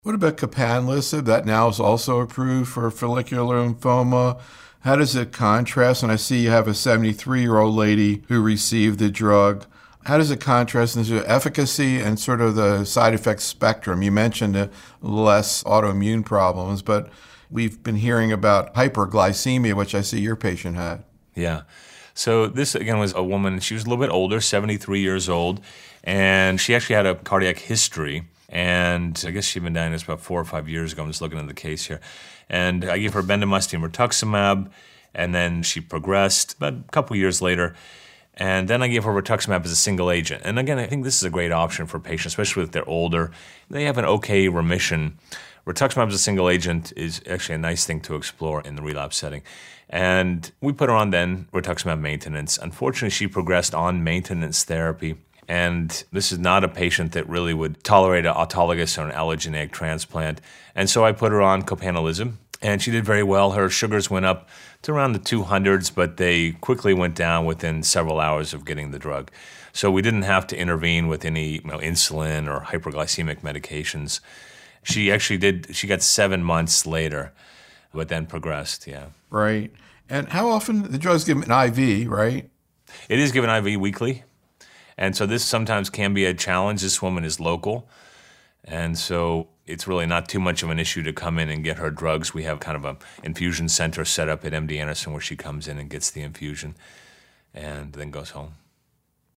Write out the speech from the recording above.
What about capanlisib? That now is also approved for follicular lymphoma. How does it contrast? And I see you have a 73-year-old lady who received the drug. How does it contrast in the efficacy and sort of the side effect spectrum? You mentioned less autoimmune problems, but we've been hearing about hyperglycemia, which I see your patient had. Yeah. So this, again, was a woman. She was a little bit older, 73 years old, and she actually had a cardiac history. And I guess she'd been diagnosed about 4 or 5 years ago. I'm just looking at the case here. And I gave her bendamustine rituximab, and then she progressed about a couple years later. And then I gave her rituximab as a single agent. And again, I think this is a great option for patients, especially if they're older. They have an okay remission. Rituximab as a single agent is actually a nice thing to explore in the relapse setting. And we put her on then rituximab maintenance. Unfortunately, she progressed on maintenance therapy. And this is not a patient that really would tolerate an autologous or an allogeneic transplant. And so I put her on copanlisib, and she did very well. Her sugars went up to around the 200s, but they quickly went down within several hours of getting the drug. So we didn't have to intervene with any insulin or hyperglycemic medications. She got 7 months later, but then progressed, yeah. Right. And how often, the drug's given an IV, right? It is given IV weekly. And so this sometimes can be a challenge. This woman is local. And so it's really not too much of an issue to come in and get her drugs. We have kind of an infusion center set up at MD Anderson where she comes in and gets the infusion and then goes home.